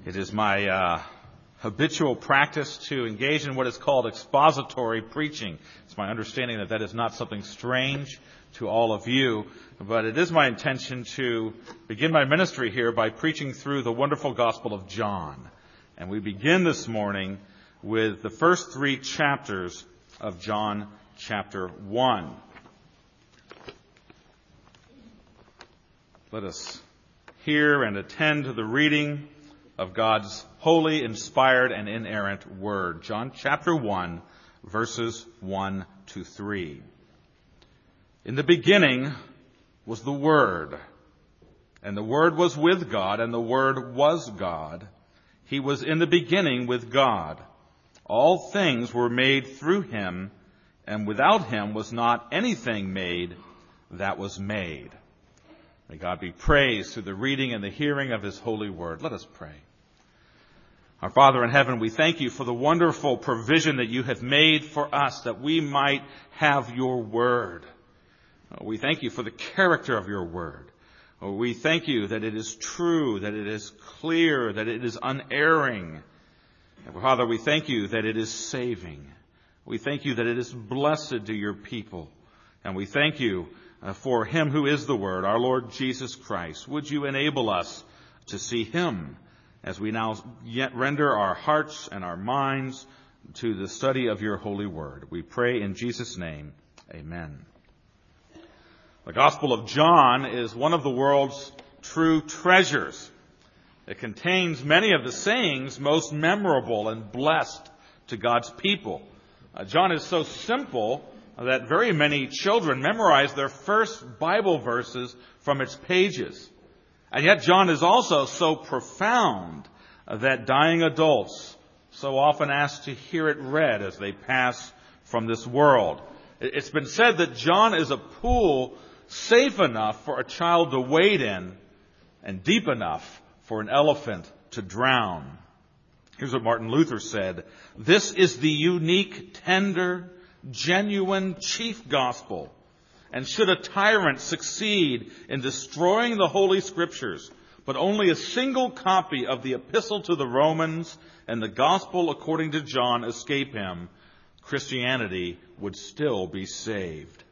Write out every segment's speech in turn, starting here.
It is my habitual practice to engage in what is called expository preaching. It's my understanding that that is not something strange to all of you, but it is my intention to begin my ministry here by preaching through the wonderful Gospel of John. And we begin this morning with the first 3 chapters of John chapter 1. Let us hear and attend to the reading of God's holy, inspired, and inerrant Word. John chapter 1, verses 1 to 3. In the beginning was the Word, and the Word was with God, and the Word was God. He was in the beginning with God. All things were made through him, and without him was not anything made that was made. May God be praised through the reading and the hearing of his holy word. Let us pray. Our Father in heaven, we thank you for the wonderful provision that you have made for us that we might have your word. We thank you for the character of your word. We thank you that it is true, that it is clear, that it is unerring. And Father, we thank you that it is saving. We thank you that it is blessed to your people. And we thank you for him who is the Word, our Lord Jesus Christ. Would you enable us to see him as we now yet render our hearts and our minds to the study of your holy word. We pray in Jesus' name. Amen. The Gospel of John is one of the world's true treasures. It contains many of the sayings most memorable and blessed to God's people. John is so simple that very many children memorize their first Bible verses from its pages. And yet John is also so profound that dying adults so often ask to hear it read as they pass from this world. It's been said that John is a pool safe enough for a child to wade in and deep enough for an elephant to drown. Here's what Martin Luther said: "This is the unique, tender, genuine chief gospel. And should a tyrant succeed in destroying the Holy Scriptures, but only a single copy of the Epistle to the Romans and the Gospel according to John escape him, Christianity would still be saved."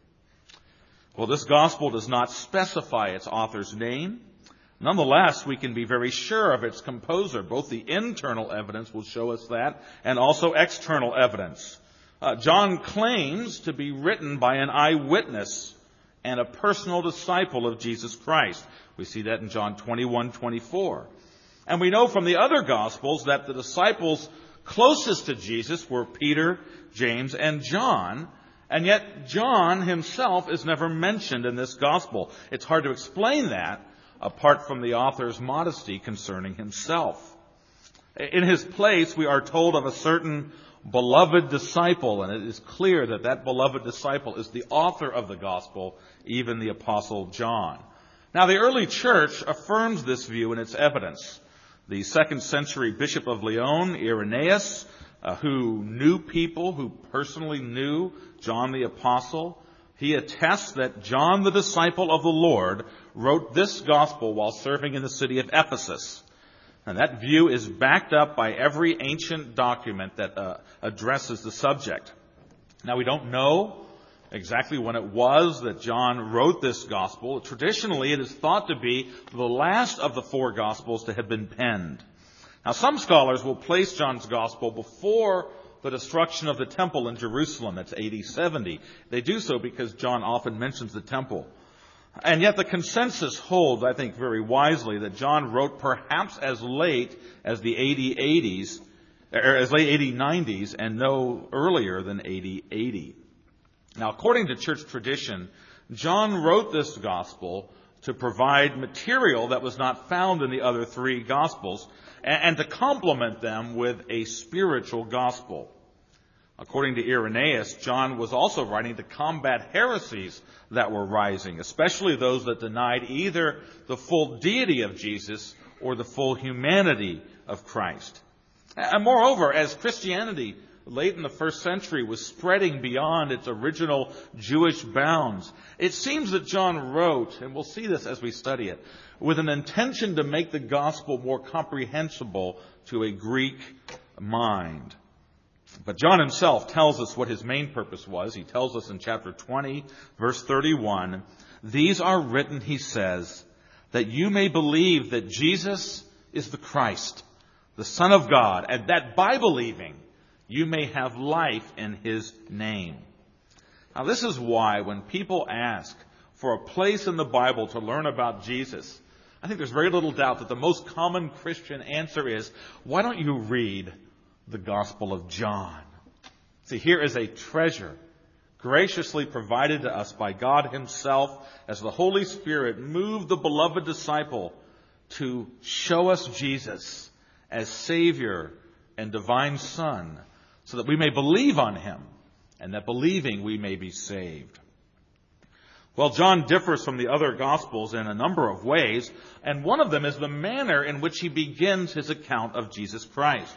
Well, this gospel does not specify its author's name. Nonetheless, we can be very sure of its composer. Both the internal evidence will show us that, and also external evidence. John claims to be written by an eyewitness and a personal disciple of Jesus Christ. We see that in John 21:24. And we know from the other Gospels that the disciples closest to Jesus were Peter, James, and John. And yet John himself is never mentioned in this Gospel. It's hard to explain that apart from the author's modesty concerning himself. In his place, we are told of a certain beloved disciple, and it is clear that that beloved disciple is the author of the gospel, even the Apostle John. Now, the early church affirms this view in its evidence. The 2nd century bishop of Lyon, Irenaeus, who knew people, who personally knew John the Apostle, he attests that John the disciple of the Lord wrote this gospel while serving in the city of Ephesus. And that view is backed up by every ancient document that addresses the subject. Now, we don't know exactly when it was that John wrote this gospel. Traditionally, it is thought to be the last of the 4 gospels to have been penned. Now, some scholars will place John's gospel before the destruction of the temple in Jerusalem. That's AD 70. They do so because John often mentions the temple. And yet the consensus holds, I think very wisely, that John wrote perhaps as late as the AD 80s, or as late AD 90s, and no earlier than AD 80. Now, according to church tradition, John wrote this gospel to provide material that was not found in the other 3 gospels, and to complement them with a spiritual gospel. According to Irenaeus, John was also writing to combat heresies that were rising, especially those that denied either the full deity of Jesus or the full humanity of Christ. And moreover, as Christianity late in the first century was spreading beyond its original Jewish bounds. It seems that John wrote, and we'll see this as we study it, with an intention to make the gospel more comprehensible to a Greek mind. But John himself tells us what his main purpose was. He tells us in chapter 20, verse 31, "These are written," he says, "that you may believe that Jesus is the Christ, the Son of God, and that by believing you may have life in his name." Now this is why when people ask for a place in the Bible to learn about Jesus, I think there's very little doubt that the most common Christian answer is, why don't you read the Gospel of John? See, here is a treasure graciously provided to us by God himself as the Holy Spirit moved the beloved disciple to show us Jesus as Savior and divine Son, so that we may believe on him, and that believing we may be saved. Well, John differs from the other Gospels in a number of ways, and one of them is the manner in which he begins his account of Jesus Christ.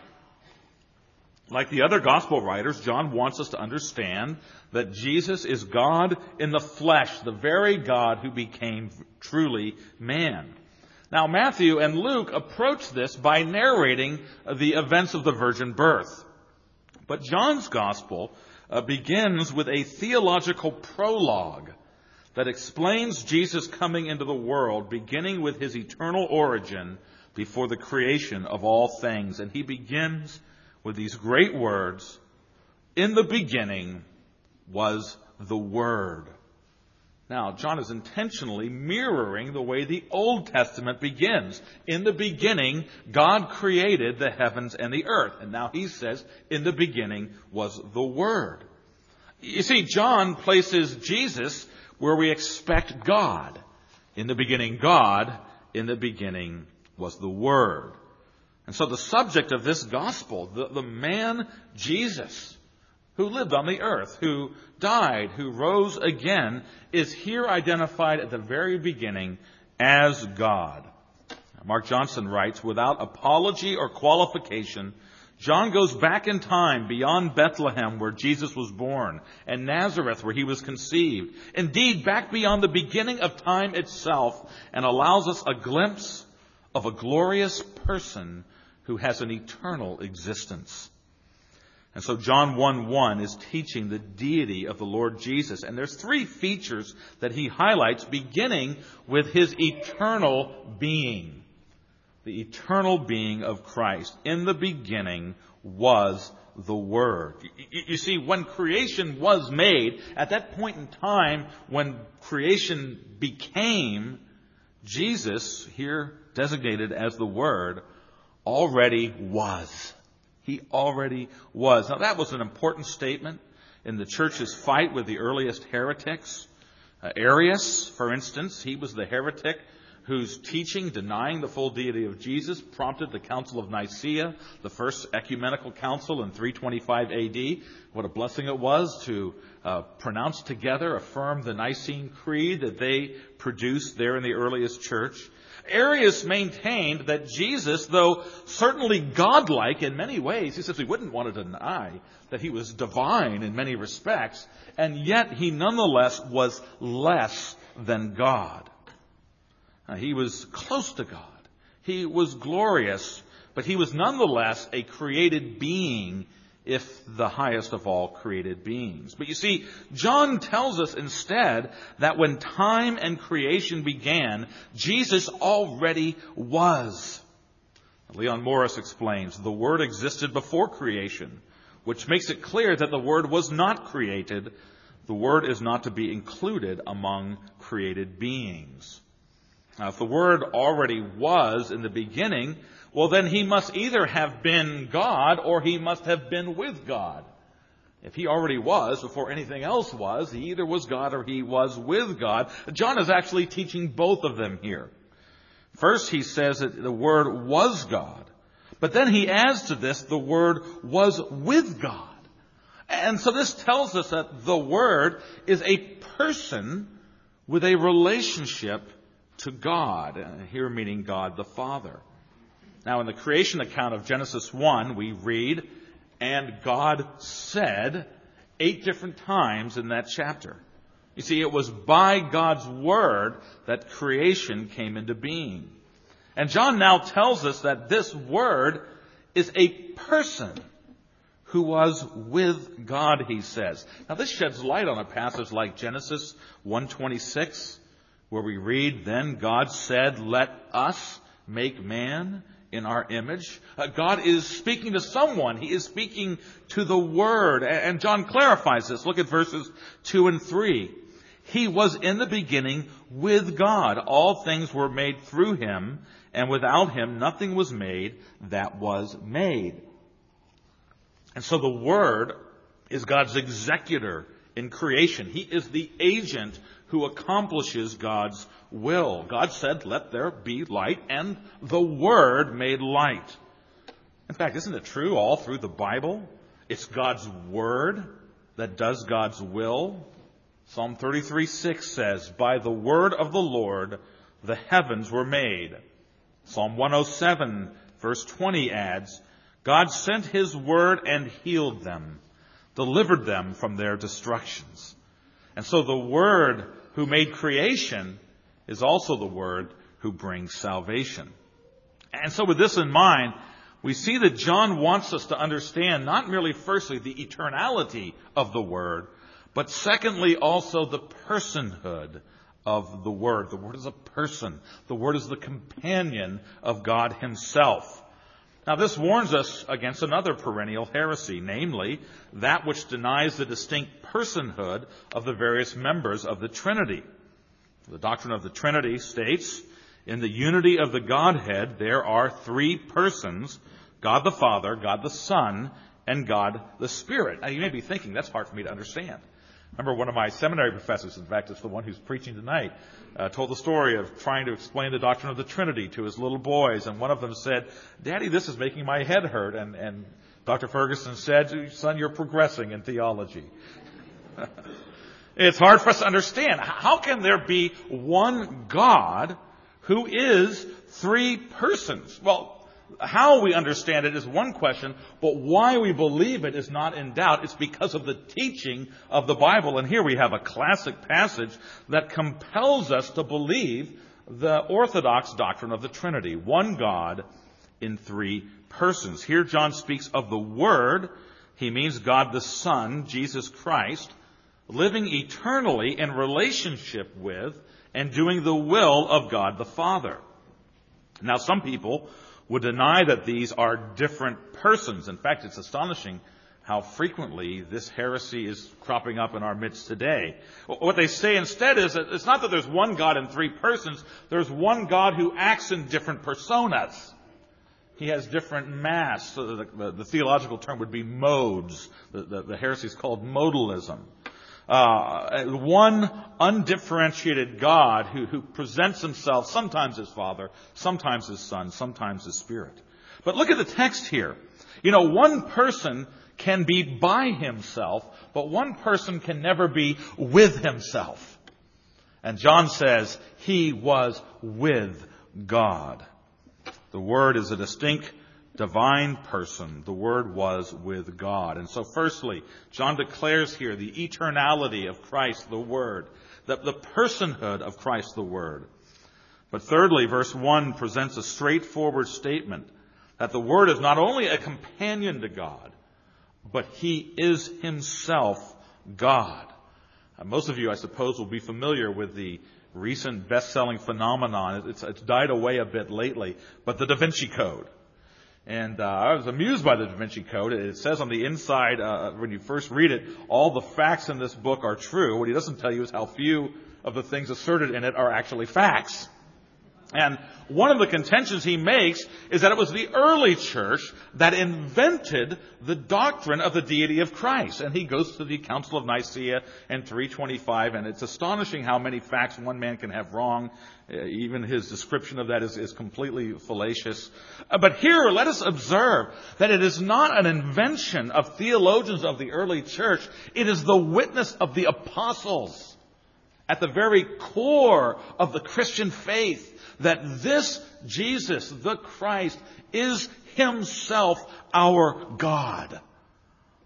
Like the other Gospel writers, John wants us to understand that Jesus is God in the flesh, the very God who became truly man. Now, Matthew and Luke approach this by narrating the events of the virgin birth. But John's Gospel begins with a theological prologue that explains Jesus coming into the world, beginning with his eternal origin before the creation of all things. And he begins with these great words, "In the beginning was the Word." Now, John is intentionally mirroring the way the Old Testament begins. In the beginning, God created the heavens and the earth. And now he says, in the beginning was the Word. You see, John places Jesus where we expect God. In the beginning, God. In the beginning was the Word. And so the subject of this gospel, the man Jesus, who lived on the earth, who died, who rose again, is here identified at the very beginning as God. Mark Johnson writes, "Without apology or qualification, John goes back in time beyond Bethlehem where Jesus was born and Nazareth where he was conceived. Indeed, back beyond the beginning of time itself, and allows us a glimpse of a glorious person who has an eternal existence." And so John 1:1 is teaching the deity of the Lord Jesus. And there's three features that he highlights, beginning with his eternal being. The eternal being of Christ. In the beginning was the Word. You see, when creation was made, at that point in time when creation became, Jesus, here designated as the Word, already was. He already was. Now that was an important statement in the church's fight with the earliest heretics. Arius, for instance, he was the heretic whose teaching denying the full deity of Jesus prompted the Council of Nicaea, the first ecumenical council in 325 AD. What a blessing it was to pronounce together, affirm the Nicene Creed that they produced there in the earliest church. Arius maintained that Jesus, though certainly godlike in many ways, he simply wouldn't want to deny that he was divine in many respects, and yet he nonetheless was less than God. He was close to God. He was glorious, but he was nonetheless a created being, if the highest of all created beings. But you see, John tells us instead that when time and creation began, Jesus already was. Leon Morris explains, the Word existed before creation, which makes it clear that the Word was not created. The Word is not to be included among created beings. Now, if the Word already was in the beginning, well, then he must either have been God or he must have been with God. If he already was before anything else was, he either was God or he was with God. John is actually teaching both of them here. First, he says that the Word was God. But then he adds to this, the Word was with God. And so this tells us that the Word is a person with a relationship to God. Here meaning God the Father. Now, in the creation account of Genesis 1, we read, and God said 8 different times in that chapter. You see, it was by God's word that creation came into being. And John now tells us that this word is a person who was with God, he says. Now this sheds light on a passage like Genesis 1:26, where we read, "Then God said, 'Let us make man in our image.'" God is speaking to someone. He is speaking to the Word. And John clarifies this. Look at verses 2 and 3. "He was in the beginning with God. All things were made through him, and without him nothing was made that was made." And so the Word is God's executor in creation. He is the agent who accomplishes God's will. God said, "Let there be light," and the Word made light. In fact, isn't it true all through the Bible? It's God's Word that does God's will. Psalm 33:6 says, "By the word of the Lord the heavens were made." Psalm 107 verse 20 adds, "God sent his word and healed them, delivered them from their destructions." And so the Word who made creation is also the Word who brings salvation. And so with this in mind, we see that John wants us to understand not merely firstly the eternality of the Word, but secondly also the personhood of the Word. The Word is a person. The Word is the companion of God himself. Now this warns us against another perennial heresy, namely that which denies the distinct personhood of the various members of the Trinity. The doctrine of the Trinity states, in the unity of the Godhead there are 3 persons, God the Father, God the Son, and God the Spirit. Now you may be thinking, that's hard for me to understand. I remember one of my seminary professors, in fact it's the one who's preaching tonight, told the story of trying to explain the doctrine of the Trinity to his little boys, and one of them said, "Daddy, this is making my head hurt." And Dr. Ferguson said, "Son, you're progressing in theology." It's hard for us to understand. How can there be one God who is 3 persons? Well, how we understand it is one question, but why we believe it is not in doubt. It's because of the teaching of the Bible. And here we have a classic passage that compels us to believe the orthodox doctrine of the Trinity. One God in 3 persons. Here John speaks of the Word. He means God the Son, Jesus Christ, living eternally in relationship with and doing the will of God the Father. Now some people would deny that these are different persons. In fact, it's astonishing how frequently this heresy is cropping up in our midst today. What they say instead is that it's not that there's one God in 3 persons, there's one God who acts in different personas. He has different masks. So the theological term would be modes. The heresy is called modalism. One undifferentiated God who presents himself sometimes as Father, sometimes as Son, sometimes as Spirit. But look at the text here. One person can be by himself, but one person can never be with himself. And John says he was with God. The Word is a distinct divine person. The Word was with God. And so firstly, John declares here the eternality of Christ, the Word, the personhood of Christ, the Word. But thirdly, verse 1 presents a straightforward statement that the Word is not only a companion to God, but he is himself God. Most of you, I suppose, will be familiar with the recent best-selling phenomenon. It's died away a bit lately, but the Da Vinci Code. And I was amused by the Da Vinci Code. It says on the inside, when you first read it, all the facts in this book are true. What he doesn't tell you is how few of the things asserted in it are actually facts. And one of the contentions he makes is that it was the early church that invented the doctrine of the deity of Christ. And he goes to the Council of Nicaea in 325, and it's astonishing how many facts one man can have wrong. Even his description of that is completely fallacious. But here, let us observe that it is not an invention of theologians of the early church. It is the witness of the apostles at the very core of the Christian faith, that this Jesus, the Christ, is himself our God.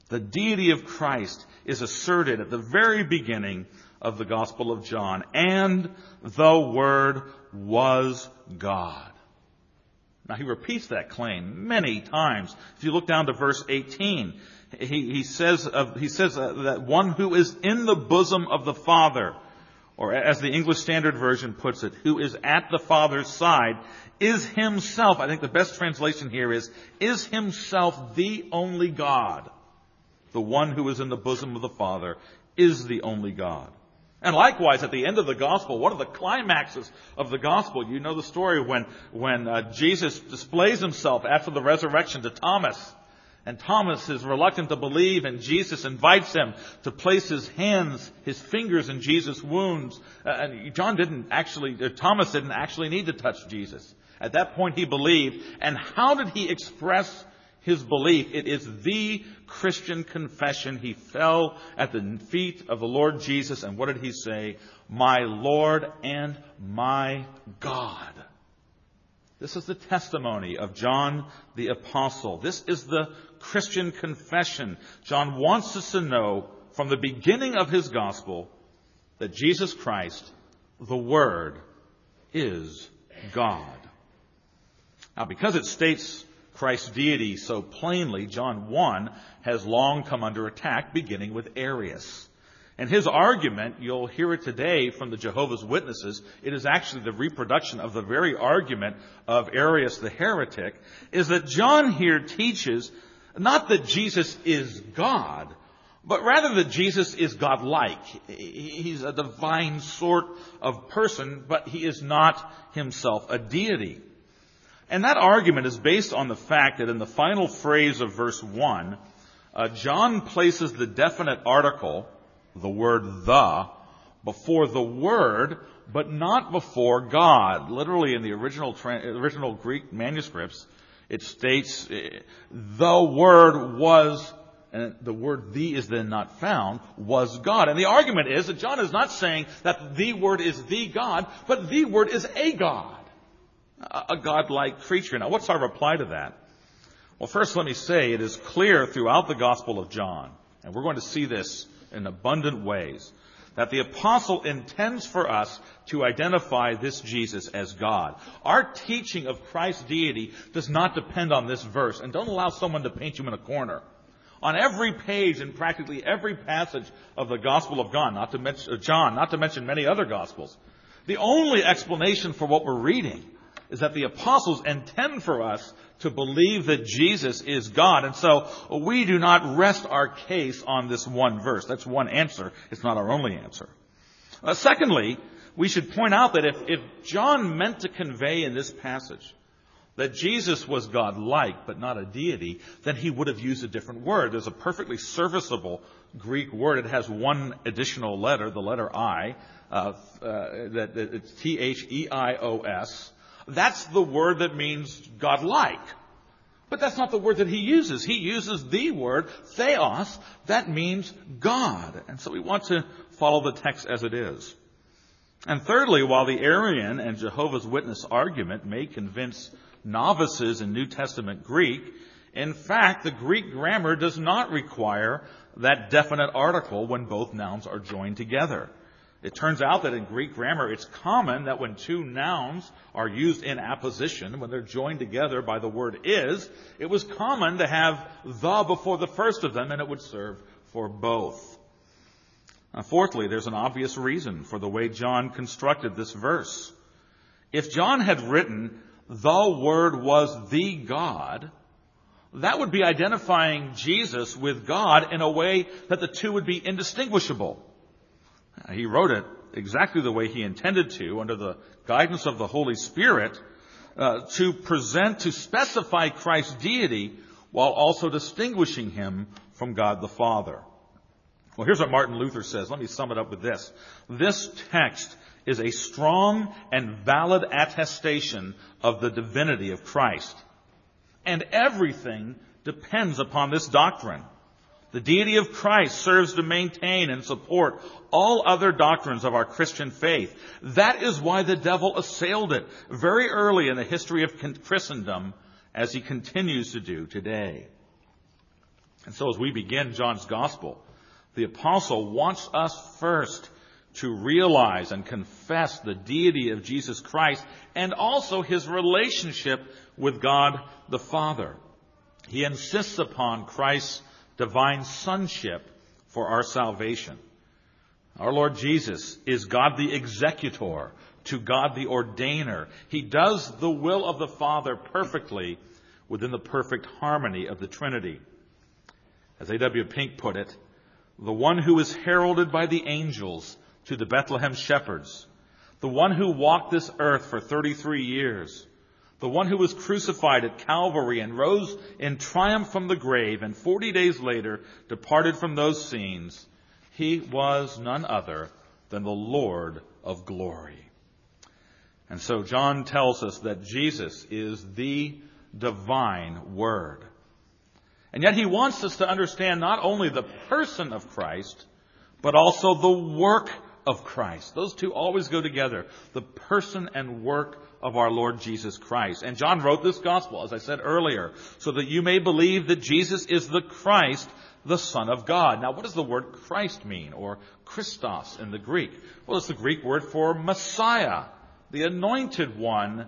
The deity of Christ is asserted at the very beginning of the Gospel of John. And the Word was God. Now he repeats that claim many times. If you look down to verse 18, he says that one who is in the bosom of the Father, or as the English Standard Version puts it, who is at the Father's side, is himself, I think the best translation here is himself the only God. The one who is in the bosom of the Father is the only God. And likewise, at the end of the Gospel, one of the climaxes of the Gospel, you know the story when Jesus displays himself after the resurrection to Thomas. And Thomas is reluctant to believe, and Jesus invites him to place his fingers in Jesus' wounds. And Thomas didn't actually need to touch Jesus. At that point he believed. And how did he express his belief? It is the Christian confession. He fell at the feet of the Lord Jesus, and what did he say? My Lord and my God. This is the testimony of John the Apostle. This is the Christian confession. John wants us to know from the beginning of his gospel that Jesus Christ, the Word, is God. Now, because it states Christ's deity so plainly, John 1 has long come under attack, beginning with Arius. And his argument, you'll hear it today from the Jehovah's Witnesses, it is actually the reproduction of the very argument of Arius the heretic, is that John here teaches not that Jesus is God, but rather that Jesus is God-like. He's a divine sort of person, but he is not himself a deity. And that argument is based on the fact that in the final phrase of verse 1, John places the definite article, the word the, before the Word, but not before God. Literally in the original Greek manuscripts, it states, the Word was, and the word the is then not found, was God. And the argument is that John is not saying that the Word is the God, but the Word is a God. A God-like creature. Now, what's our reply to that? Well, first let me say it is clear throughout the Gospel of John, and we're going to see this in abundant ways, that the apostle intends for us to identify this Jesus as God. Our teaching of Christ's deity does not depend on this verse, and don't allow someone to paint you in a corner. On every page in practically every passage of the Gospel of John, not to mention many other Gospels, the only explanation for what we're reading is that the apostles intend for us to believe that Jesus is God. And so we do not rest our case on this one verse. That's one answer. It's not our only answer. Secondly, we should point out that if John meant to convey in this passage that Jesus was God-like but not a deity, then he would have used a different word. There's a perfectly serviceable Greek word. It has one additional letter, the letter I, it's T-H-E-I-O-S. That's the word that means God-like. But that's not the word that he uses. He uses the word, theos, that means God. And so we want to follow the text as it is. And thirdly, while the Arian and Jehovah's Witness argument may convince novices in New Testament Greek, in fact, the Greek grammar does not require that definite article when both nouns are joined together. It turns out that in Greek grammar, it's common that when two nouns are used in apposition, when they're joined together by the word is, it was common to have the before the first of them, and it would serve for both. Now, fourthly, there's an obvious reason for the way John constructed this verse. If John had written, the Word was the God, that would be identifying Jesus with God in a way that the two would be indistinguishable. He wrote it exactly the way he intended to, under the guidance of the Holy Spirit, to specify Christ's deity while also distinguishing him from God the Father. Well, here's what Martin Luther says. Let me sum it up with this. This text is a strong and valid attestation of the divinity of Christ. And everything depends upon this doctrine. The deity of Christ serves to maintain and support all other doctrines of our Christian faith. That is why the devil assailed it very early in the history of Christendom, as he continues to do today. And so as we begin John's gospel, the apostle wants us first to realize and confess the deity of Jesus Christ and also his relationship with God the Father. He insists upon Christ's divine sonship for our salvation. Our Lord Jesus is God the executor to God the ordainer. He does the will of the Father perfectly within the perfect harmony of the Trinity. As A.W. Pink put it, the one who is heralded by the angels to the Bethlehem shepherds, the one who walked this earth for 33 years, the one who was crucified at Calvary and rose in triumph from the grave and 40 days later departed from those scenes, he was none other than the Lord of glory. And so John tells us that Jesus is the divine Word. And yet he wants us to understand not only the person of Christ, but also the work of Christ. Those two always go together, the person and work of our Lord Jesus Christ. And John wrote this gospel, as I said earlier, so that you may believe that Jesus is the Christ, the Son of God. Now, what does the word Christ mean, or Christos in the Greek? Well, it's the Greek word for Messiah, the anointed one,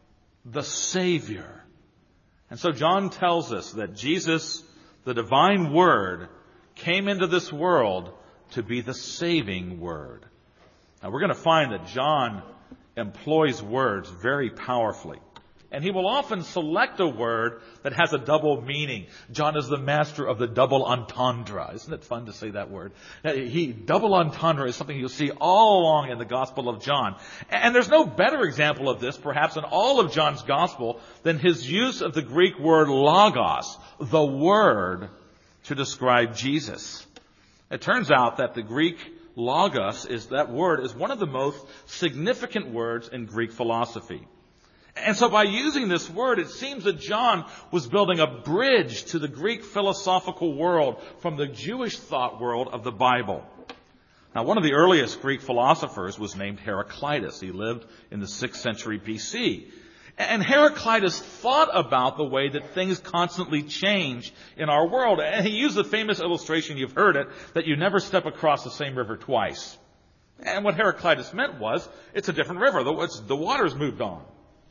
the Savior. And so John tells us that Jesus, the divine Word, came into this world to be the saving Word. Now, we're going to find that John employs words very powerfully. And he will often select a word that has a double meaning. John is the master of the double entendre. Isn't it fun to say that word? Double entendre is something you'll see all along in the Gospel of John. And there's no better example of this, perhaps, in all of John's Gospel than his use of the Greek word logos, the Word, to describe Jesus. It turns out that the Greek logos is one of the most significant words in Greek philosophy. And so by using this word, it seems that John was building a bridge to the Greek philosophical world from the Jewish thought world of the Bible. Now, one of the earliest Greek philosophers was named Heraclitus. He lived in the 6th century BC. And Heraclitus thought about the way that things constantly change in our world. And he used the famous illustration, you've heard it, that you never step across the same river twice. And what Heraclitus meant was, it's a different river. The water's moved on.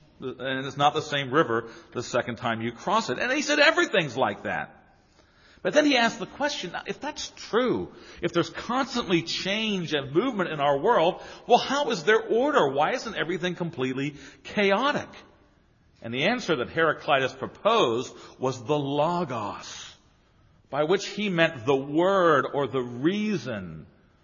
And it's not the same river the second time you cross it. And he said everything's like that. But then he asked the question, if that's true, if there's constantly change and movement in our world, well, how is there order? Why isn't everything completely chaotic? And the answer that Heraclitus proposed was the logos, by which he meant the word or the reason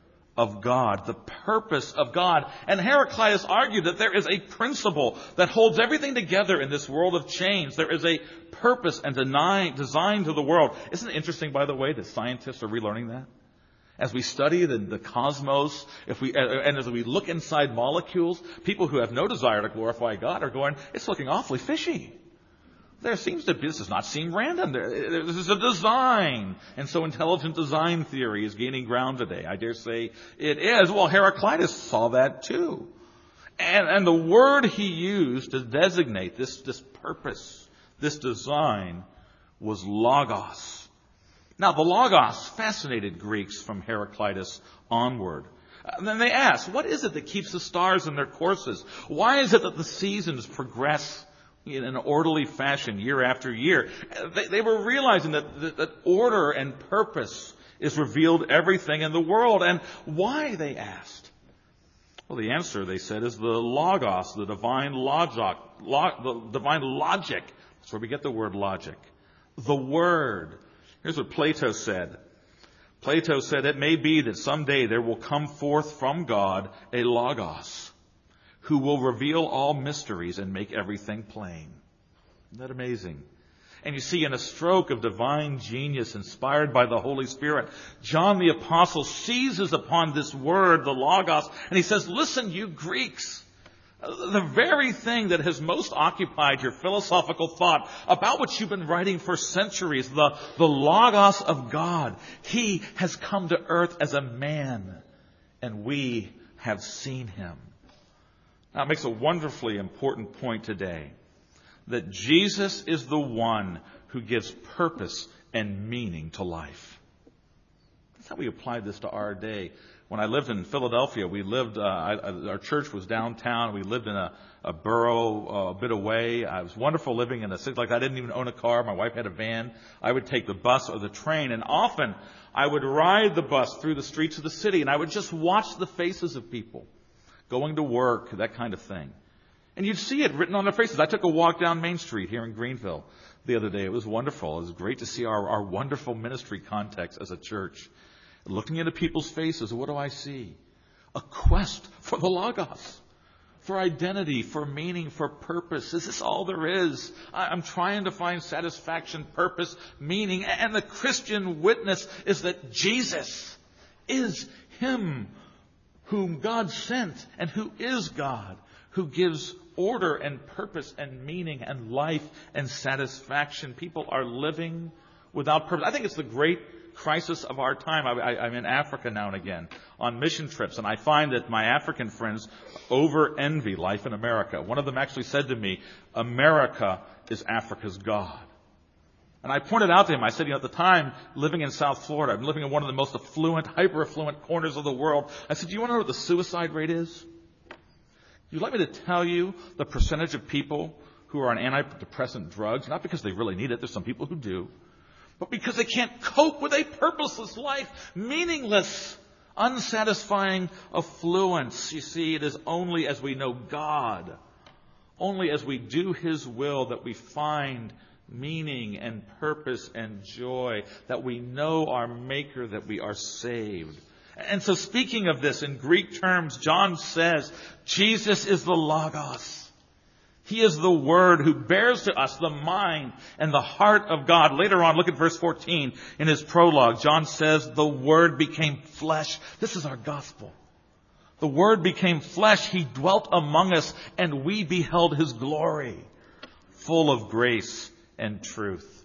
of God, the purpose of God. And Heraclitus argued that there is a principle that holds everything together in this world of change. There is a purpose and design to the world. Isn't it interesting, by the way, that scientists are relearning that? As we study the cosmos, and as we look inside molecules, people who have no desire to glorify God are going, it's looking awfully fishy. This does not seem random. This is a design. And so intelligent design theory is gaining ground today. I dare say it is. Well, Heraclitus saw that too. And the word he used to designate this purpose, this design, was logos. Now, the logos fascinated Greeks from Heraclitus onward. And then they asked, what is it that keeps the stars in their courses? Why is it that the seasons progress in an orderly fashion year after year? They were realizing that order and purpose is revealed everything in the world. And why, they asked? Well, the answer, they said, is the logos, the divine logic. The divine logic. That's where we get the word logic. The Word. Here's what Plato said. Plato said, it may be that someday there will come forth from God a logos, who will reveal all mysteries and make everything plain. Isn't that amazing? And you see, in a stroke of divine genius inspired by the Holy Spirit, John the Apostle seizes upon this word, the logos, and he says, listen, you Greeks, the very thing that has most occupied your philosophical thought, about which you've been writing for centuries, the logos of God, he has come to earth as a man, and we have seen him. Now, it makes a wonderfully important point today, that Jesus is the one who gives purpose and meaning to life. That's how we applied this to our day. When I lived in Philadelphia, our church was downtown. We lived in a borough a bit away. It was wonderful living in a city like that. I didn't even own a car. My wife had a van. I would take the bus or the train, and often I would ride the bus through the streets of the city, and I would just watch the faces of people going to work, that kind of thing. And you'd see it written on their faces. I took a walk down Main Street here in Greenville the other day. It was wonderful. It was great to see our wonderful ministry context as a church. Looking into people's faces, what do I see? A quest for the Logos, for identity, for meaning, for purpose. Is this all there is? I'm trying to find satisfaction, purpose, meaning. And the Christian witness is that Jesus is Him whom God sent and who is God, who gives order and purpose and meaning and life and satisfaction. People are living without purpose. I think it's the great crisis of our time. I'm in Africa now and again on mission trips, and I find that my African friends over-envy life in America. One of them actually said to me, America is Africa's God. And I pointed out to him, I said, at the time, living in South Florida, I'm living in one of the most affluent, hyper-affluent corners of the world. I said, do you want to know what the suicide rate is? You'd like me to tell you the percentage of people who are on antidepressant drugs, not because they really need it, there's some people who do, but because they can't cope with a purposeless life, meaningless, unsatisfying affluence. You see, it is only as we know God, only as we do His will, that we find meaning and purpose and joy, that we know our Maker, that we are saved. And so speaking of this in Greek terms, John says, Jesus is the Logos. He is the Word who bears to us the mind and the heart of God. Later on, look at verse 14 in his prologue. John says, the Word became flesh. This is our gospel. The Word became flesh. He dwelt among us, and we beheld His glory, full of grace and truth.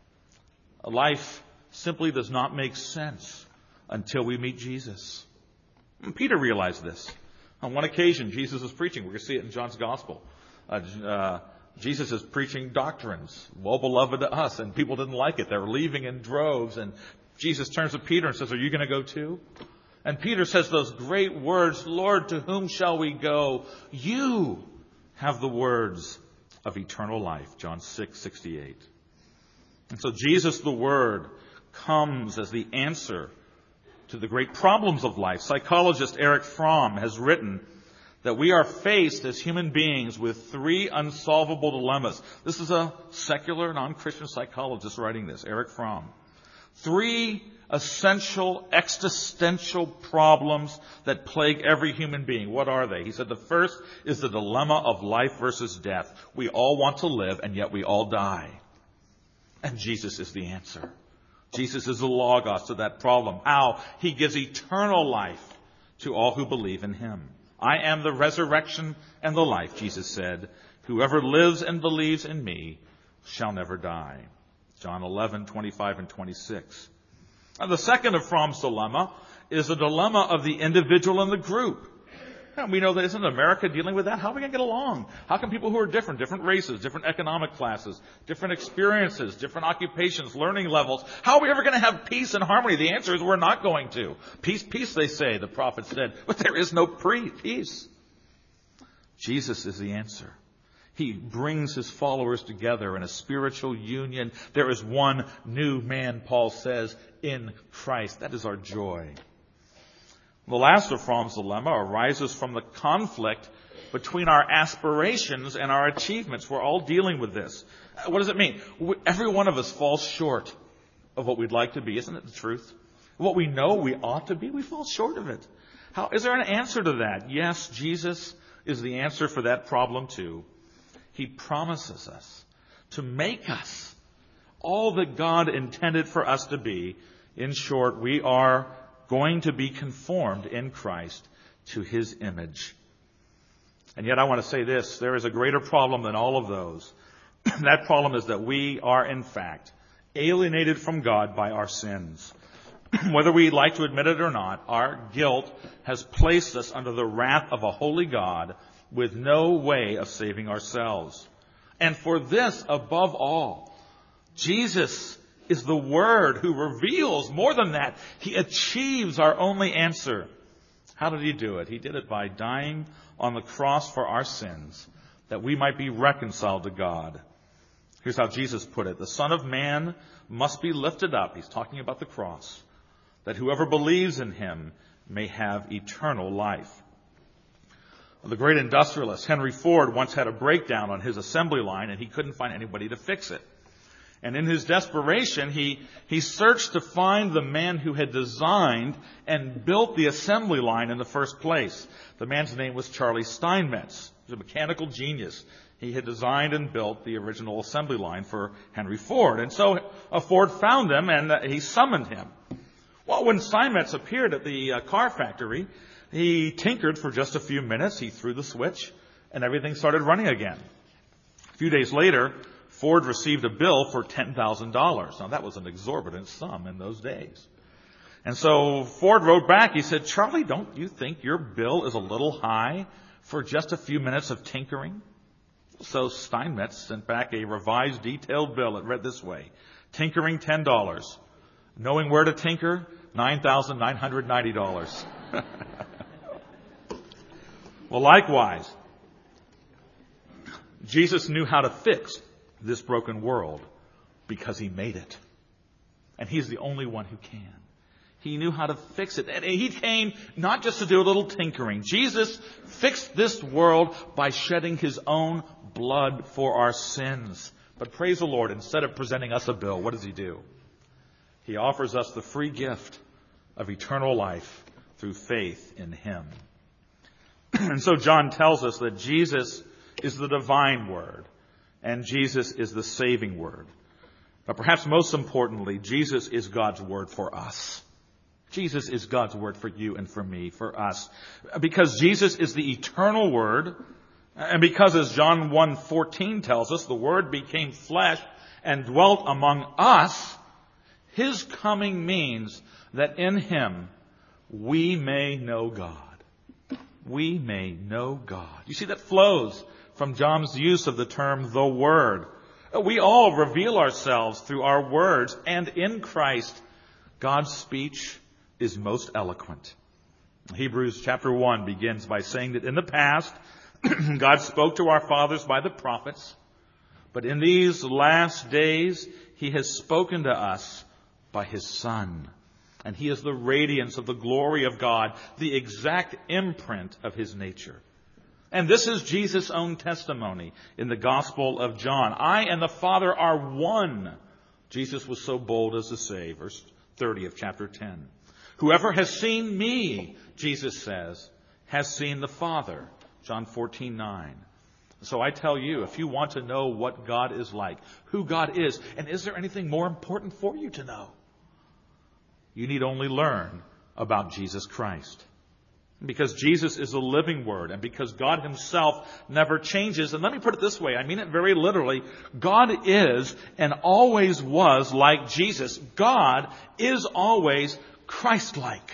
Life simply does not make sense until we meet Jesus. And Peter realized this. On one occasion, Jesus is preaching. We're going to see it in John's gospel. Jesus is preaching doctrines, well beloved to us, and people didn't like it. They were leaving in droves, and Jesus turns to Peter and says, are you going to go too? And Peter says those great words, Lord, to whom shall we go? You have the words of eternal life, John 6:68. And so Jesus, the Word, comes as the answer to the great problems of life. Psychologist Erich Fromm has written that we are faced as human beings with three unsolvable dilemmas. This is a secular, non-Christian psychologist writing this, Erich Fromm. Three essential existential problems that plague every human being. What are they? He said the first is the dilemma of life versus death. We all want to live, and yet we all die. And Jesus is the answer. Jesus is the Logos to that problem. How? He gives eternal life to all who believe in Him. I am the resurrection and the life, Jesus said. Whoever lives and believes in me shall never die. John 11:25 and 26. Now, the second of Fromm's dilemma is the dilemma of the individual and the group. And we know that isn't America dealing with that? How are we going to get along? How can people who are different races, different economic classes, different experiences, different occupations, learning levels, how are we ever going to have peace and harmony? The answer is we're not going to. Peace, peace, they say, the prophet said, but there is no peace. Jesus is the answer. He brings His followers together in a spiritual union. There is one new man, Paul says, in Christ. That is our joy. The last of Fromm's dilemma arises from the conflict between our aspirations and our achievements. We're all dealing with this. What does it mean? Every one of us falls short of what we'd like to be. Isn't it the truth? What we know we ought to be, we fall short of it. Is there an answer to that? Yes, Jesus is the answer for that problem too. He promises us to make us all that God intended for us to be. In short, we are going to be conformed in Christ to His image. And yet I want to say this, there is a greater problem than all of those. That problem is that we are, in fact, alienated from God by our sins. Whether we like to admit it or not, our guilt has placed us under the wrath of a holy God with no way of saving ourselves. And for this, above all, Jesus is the Word who reveals more than that. He achieves our only answer. How did he do it? He did it by dying on the cross for our sins, that we might be reconciled to God. Here's how Jesus put it. The Son of Man must be lifted up. He's talking about the cross. That whoever believes in him may have eternal life. The great industrialist Henry Ford once had a breakdown on his assembly line, and he couldn't find anybody to fix it. And in his desperation, he searched to find the man who had designed and built the assembly line in the first place. The man's name was Charlie Steinmetz. He was a mechanical genius. He had designed and built the original assembly line for Henry Ford. And so Ford found him, and he summoned him. Well, when Steinmetz appeared at the car factory, he tinkered for just a few minutes. He threw the switch, and everything started running again. A few days later, Ford received a bill for $10,000. Now, that was an exorbitant sum in those days. And so Ford wrote back. He said, Charlie, don't you think your bill is a little high for just a few minutes of tinkering? So Steinmetz sent back a revised, detailed bill. It read this way: tinkering, $10. Knowing where to tinker, $9,990. Well, likewise, Jesus knew how to fix this broken world because he made it. And he's the only one who can. He knew how to fix it. And he came not just to do a little tinkering. Jesus fixed this world by shedding his own blood for our sins. But praise the Lord, instead of presenting us a bill, what does he do? He offers us the free gift of eternal life through faith in him. And so John tells us that Jesus is the divine Word, and Jesus is the saving Word. But perhaps most importantly, Jesus is God's Word for us. Jesus is God's Word for you and for me, for us. Because Jesus is the eternal Word, and because, as John 1:14 tells us, the Word became flesh and dwelt among us, his coming means that in him we may know God. We may know God. You see, that flows from John's use of the term the Word. We all reveal ourselves through our words, and in Christ, God's speech is most eloquent. Hebrews chapter 1 begins by saying that in the past, God spoke to our fathers by the prophets, but in these last days, he has spoken to us by his Son. And he is the radiance of the glory of God, the exact imprint of his nature. And this is Jesus' own testimony in the Gospel of John. I and the Father are one. Jesus was so bold as to say, verse 30 of chapter 10. Whoever has seen me, Jesus says, has seen the Father. John 14:9. So I tell you, if you want to know what God is like, who God is, and is there anything more important for you to know? You need only learn about Jesus Christ. Because Jesus is the living Word, and because God himself never changes. And let me put it this way, I mean it very literally. God is and always was like Jesus. God is always Christ-like.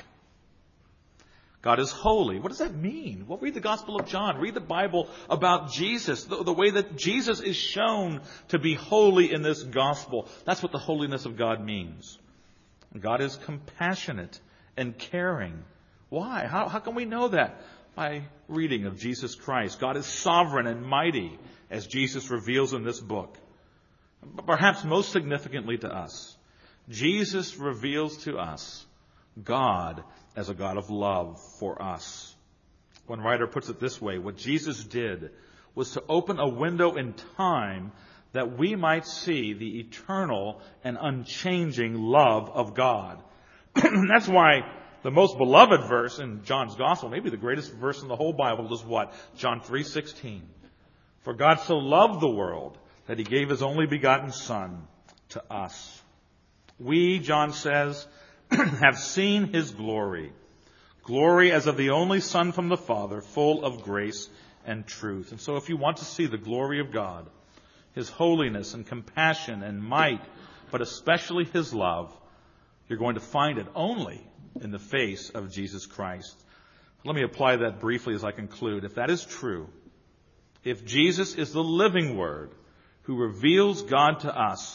God is holy. What does that mean? Well, read the Gospel of John. Read the Bible about Jesus. The way that Jesus is shown to be holy in this Gospel. That's what the holiness of God means. God is compassionate and caring. Why? How can we know that? By reading of Jesus Christ. God is sovereign and mighty, as Jesus reveals in this book. But perhaps most significantly to us, Jesus reveals to us God as a God of love for us. One writer puts it this way: what Jesus did was to open a window in time that we might see the eternal and unchanging love of God. That's why the most beloved verse in John's Gospel, maybe the greatest verse in the whole Bible, is what? John 3:16. For God so loved the world that he gave his only begotten Son to us. We, John says, have seen his glory. Glory as of the only Son from the Father, full of grace and truth. And so if you want to see the glory of God, his holiness and compassion and might, but especially his love, you're going to find it only in the face of Jesus Christ. Let me apply that briefly as I conclude. If that is true, if Jesus is the living Word who reveals God to us,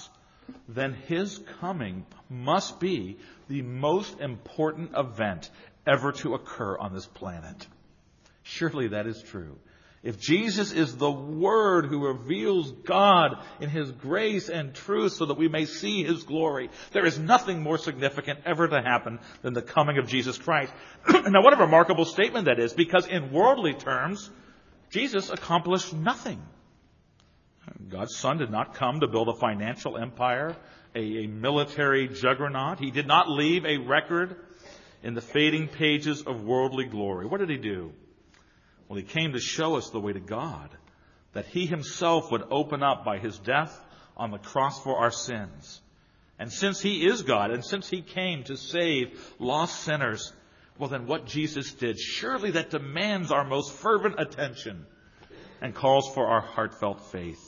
then his coming must be the most important event ever to occur on this planet. Surely that is true. If Jesus is the Word who reveals God in His grace and truth so that we may see His glory, there is nothing more significant ever to happen than the coming of Jesus Christ. Now, what a remarkable statement that is, because in worldly terms, Jesus accomplished nothing. God's Son did not come to build a financial empire, a military juggernaut. He did not leave a record in the fading pages of worldly glory. What did He do? Well, He came to show us the way to God, that He Himself would open up by His death on the cross for our sins. And since He is God, and since He came to save lost sinners, well then what Jesus did, surely that demands our most fervent attention and calls for our heartfelt faith.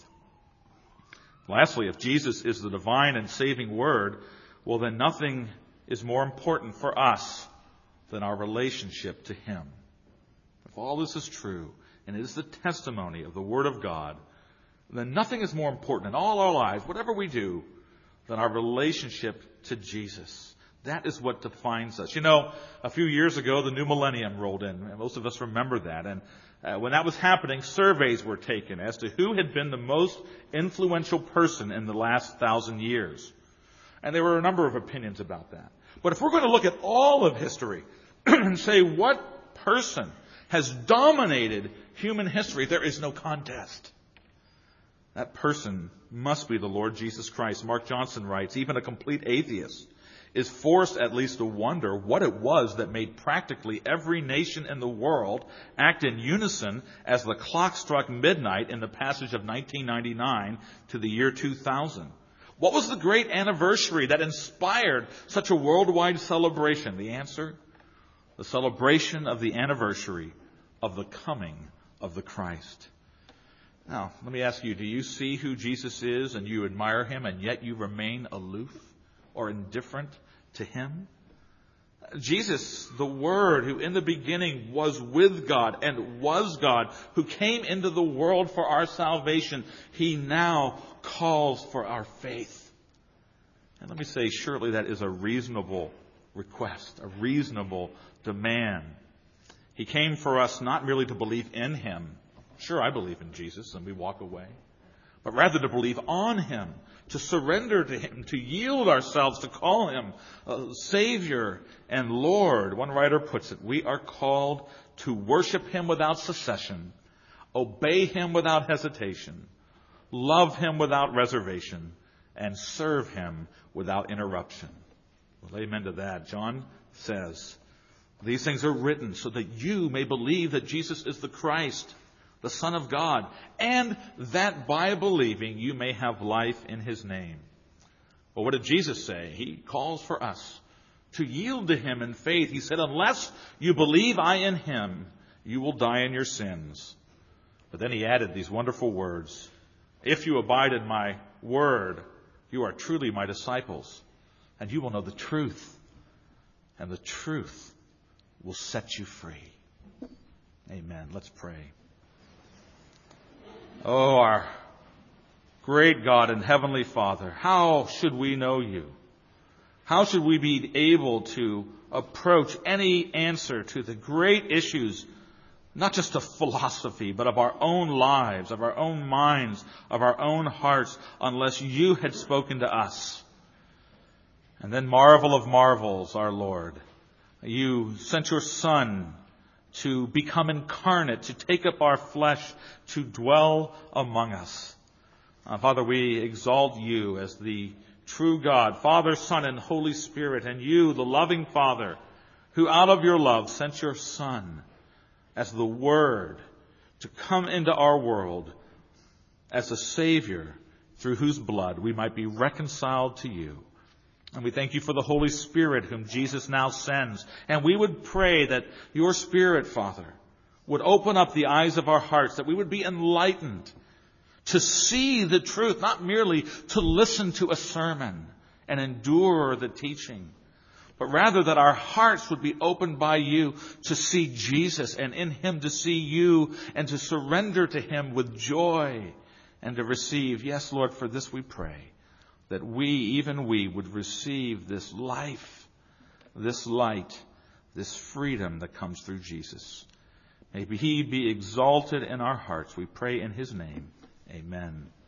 Lastly, if Jesus is the divine and saving Word, well then nothing is more important for us than our relationship to Him. If all this is true, and it is the testimony of the Word of God, then nothing is more important in all our lives, whatever we do, than our relationship to Jesus. That is what defines us. You know, a few years ago, the new millennium rolled in, and most of us remember that. And when that was happening, surveys were taken as to who had been the most influential person in the last 1,000 years. And there were a number of opinions about that. But if we're going to look at all of history and say what person has dominated human history, there is no contest. That person must be the Lord Jesus Christ. Mark Johnson writes, even a complete atheist is forced at least to wonder what it was that made practically every nation in the world act in unison as the clock struck midnight in the passage of 1999 to the year 2000. What was the great anniversary that inspired such a worldwide celebration? The answer? The celebration of the anniversary of the coming of the Christ. Now, let me ask you, do you see who Jesus is and you admire Him and yet you remain aloof or indifferent to Him? Jesus, the Word, who in the beginning was with God and was God, who came into the world for our salvation, He now calls for our faith. And let me say, surely that is a reasonable request, a reasonable demand. He came for us not merely to believe in Him. Sure, I believe in Jesus, and we walk away. But rather to believe on Him, to surrender to Him, to yield ourselves, to call Him Savior and Lord. One writer puts it, we are called to worship Him without cessation, obey Him without hesitation, love Him without reservation, and serve Him without interruption. Well, amen to that. John says, these things are written so that you may believe that Jesus is the Christ, the Son of God, and that by believing you may have life in His name. Well, what did Jesus say? He calls for us to yield to Him in faith. He said, unless you believe I in Him, you will die in your sins. But then He added these wonderful words. If you abide in my word, you are truly my disciples, and you will know the truth, and the truth will set you free. Amen. Let's pray. Oh, our great God and Heavenly Father, how should we know You? How should we be able to approach any answer to the great issues, not just of philosophy, but of our own lives, of our own minds, of our own hearts, unless You had spoken to us? And then marvel of marvels, our Lord, You sent Your Son to become incarnate, to take up our flesh, to dwell among us. Father, we exalt You as the true God, Father, Son, and Holy Spirit, and You, the loving Father, who out of Your love sent Your Son as the Word to come into our world as a Savior through whose blood we might be reconciled to You. And we thank You for the Holy Spirit whom Jesus now sends. And we would pray that Your Spirit, Father, would open up the eyes of our hearts, that we would be enlightened to see the truth, not merely to listen to a sermon and endure the teaching, but rather that our hearts would be opened by You to see Jesus, and in Him to see You, and to surrender to Him with joy and to receive. Yes, Lord, for this we pray. that we, even we, would receive this life, this light, this freedom that comes through Jesus. May He be exalted in our hearts. We pray in His name. Amen.